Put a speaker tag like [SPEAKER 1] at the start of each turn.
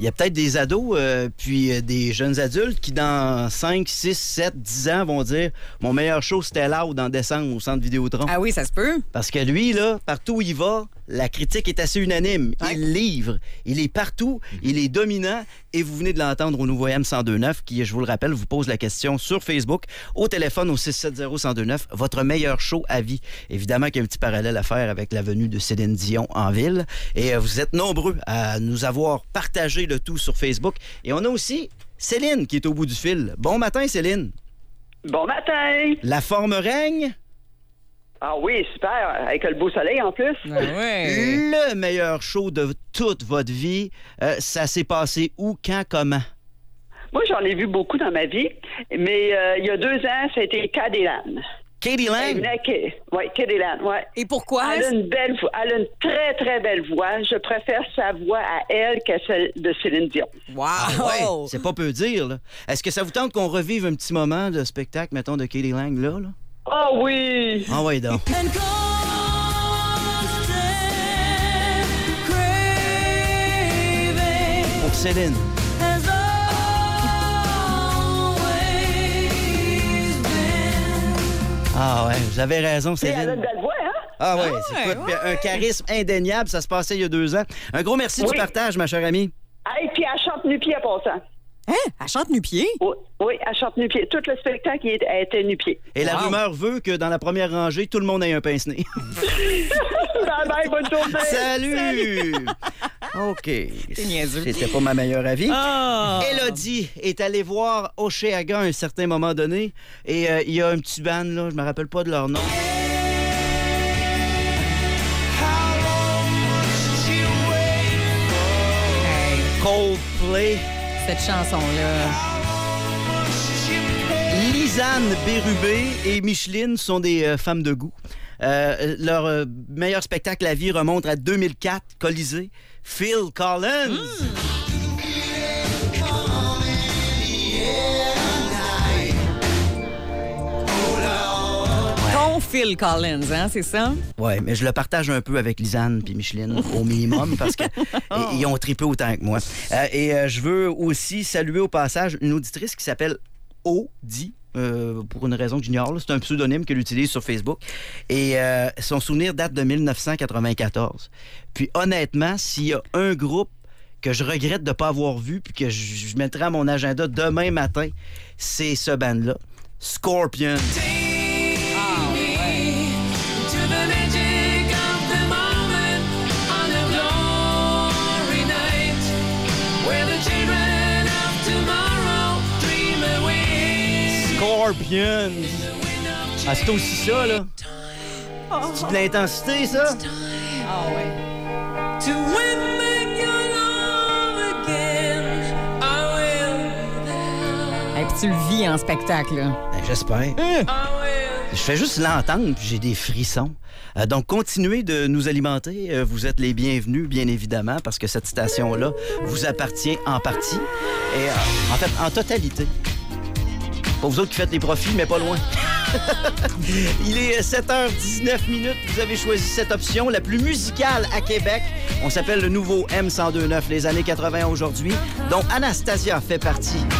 [SPEAKER 1] Il y a peut-être des ados puis des jeunes adultes qui, dans 5, 6, 7, 10 ans, vont dire « Mon meilleur show, c'était Loud en décembre au Centre Vidéotron. »
[SPEAKER 2] Ah oui, ça se peut.
[SPEAKER 1] Parce que lui, là, partout où il va, la critique est assez unanime.
[SPEAKER 2] Ouais.
[SPEAKER 1] Il livre. Il est partout. Il est dominant. Et vous venez de l'entendre au Nouveau M 1029 qui, je vous le rappelle, vous pose la question sur Facebook, au téléphone au 670-1029, votre meilleur show à vie. Évidemment qu'il y a un petit parallèle à faire avec la venue de Céline Dion en ville. Et vous êtes nombreux à nous avoir partagé le tout sur Facebook. Et on a aussi Céline qui est au bout du fil. Bon matin, Céline.
[SPEAKER 3] Bon matin!
[SPEAKER 1] La forme règne.
[SPEAKER 3] Ah oui, super, avec le beau soleil en plus.
[SPEAKER 2] Ah ouais.
[SPEAKER 1] Le meilleur show de toute votre vie, ça s'est passé où, quand, comment?
[SPEAKER 3] Moi, j'en ai vu beaucoup dans ma vie, mais il y a 2 ans, c'était Cadeland.
[SPEAKER 1] Katie Lang?
[SPEAKER 3] Oui, Cadeland, oui.
[SPEAKER 2] Et pourquoi?
[SPEAKER 3] Elle a une belle voix. Elle a une très, très belle voix. Je préfère sa voix à elle qu'à celle de Céline Dion.
[SPEAKER 2] Wow!
[SPEAKER 1] Ouais, c'est pas peu dire, là. Est-ce que ça vous tente qu'on revive un petit moment de spectacle, mettons, de Katie Lang, là?
[SPEAKER 3] Ah oui!
[SPEAKER 1] Ah ouais, donc. Pour Céline. Ah ouais, vous avez raison,
[SPEAKER 3] Elle a
[SPEAKER 1] Céline.
[SPEAKER 3] une belle voix, hein?
[SPEAKER 1] Ah ouais,
[SPEAKER 2] Ah
[SPEAKER 1] c'est
[SPEAKER 2] ouais,
[SPEAKER 1] quoi?
[SPEAKER 2] ouais.
[SPEAKER 1] Un charisme indéniable, ça se passait il y a 2 ans. Un gros merci du
[SPEAKER 3] Oui.
[SPEAKER 1] partage, ma chère amie.
[SPEAKER 3] Hey, puis elle chante nu-pied à passant.
[SPEAKER 2] Hein? Elle chante nu-pied?
[SPEAKER 3] Oui, elle chante nu-pied. Tout le spectacle, elle était nu-pied.
[SPEAKER 1] Et la
[SPEAKER 2] Wow.
[SPEAKER 1] rumeur veut que dans la première rangée, tout le monde ait un pince-nez.
[SPEAKER 3] Bye bye, bonne journée!
[SPEAKER 1] Salut! OK.
[SPEAKER 2] C'est niaiseux.
[SPEAKER 1] C'était pas ma meilleure avis.
[SPEAKER 2] Ah!
[SPEAKER 1] Élodie est allée voir Oceaga à un certain moment donné. Et il y a un petit band, là, je me rappelle pas de leur nom.
[SPEAKER 2] Hey,
[SPEAKER 1] Coldplay.
[SPEAKER 2] cette chanson-là.
[SPEAKER 1] Lisanne Bérubé et Micheline sont des femmes de goût. Leur meilleur spectacle à vie remonte à 2004, Colisée. Phil Collins.
[SPEAKER 2] Ton Phil Collins, hein, c'est ça?
[SPEAKER 1] Ouais, mais je le partage un peu avec Lisanne puis Micheline au minimum parce qu'ils ont trippé autant que moi. Je veux aussi saluer au passage une auditrice qui s'appelle Audi. Pour une raison que j'ignore, là. C'est un pseudonyme qu'elle utilise sur Facebook. Et son souvenir date de 1994. Puis honnêtement, s'il y a un groupe que je regrette de ne pas avoir vu puis que je mettrai à mon agenda demain matin, c'est ce band-là. Scorpions. Scorpions. Ah, c'est aussi ça, là. C'est de l'intensité, ça?
[SPEAKER 2] Ah ouais. Et puis tu le vis en spectacle, là.
[SPEAKER 1] Ben, j'espère. Je fais juste l'entendre, puis j'ai des frissons. Donc, continuez de nous alimenter. Vous êtes les bienvenus, bien évidemment, parce que cette station-là vous appartient en partie. Et en fait, en totalité. Pas vous autres qui faites les profits, mais pas loin. Il est 7h19. Vous avez choisi cette option, la plus musicale à Québec. On s'appelle le Nouveau M 1029, les années 80 aujourd'hui, dont Anastasia fait partie.